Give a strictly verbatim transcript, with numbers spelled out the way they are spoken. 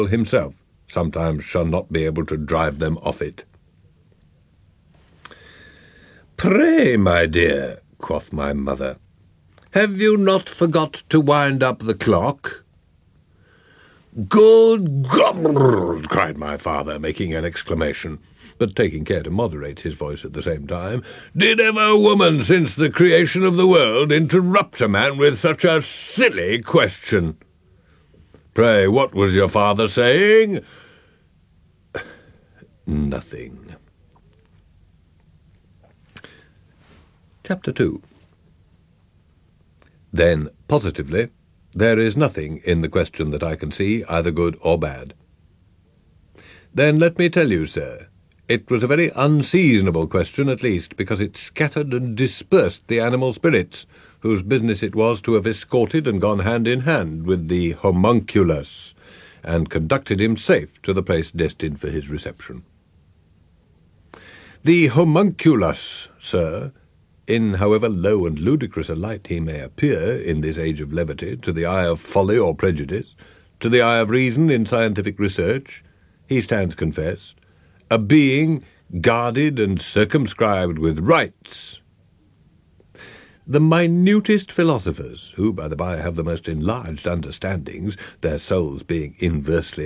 himself sometimes shall not be able to drive them off it. "Pray, my dear," quoth my mother, "have you not forgot to wind up the clock?" "Good God!" cried my father, making an exclamation, but taking care to moderate his voice at the same time. "Did ever a woman since the creation of the world interrupt a man with such a silly question? Pray, what was your father saying?" Nothing. Chapter two. Then, positively, there is nothing in the question that I can see, either good or bad. Then let me tell you, sir, it was a very unseasonable question, at least, because it scattered and dispersed the animal spirits, whose business it was to have escorted and gone hand in hand with the homunculus, and conducted him safe to the place destined for his reception. The homunculus, sir, in however low and ludicrous a light he may appear in this age of levity to the eye of folly or prejudice, to the eye of reason in scientific research, he stands confessed, a being guarded and circumscribed with rights. The minutest philosophers, who, by the by, have the most enlarged understandings, their souls being inversely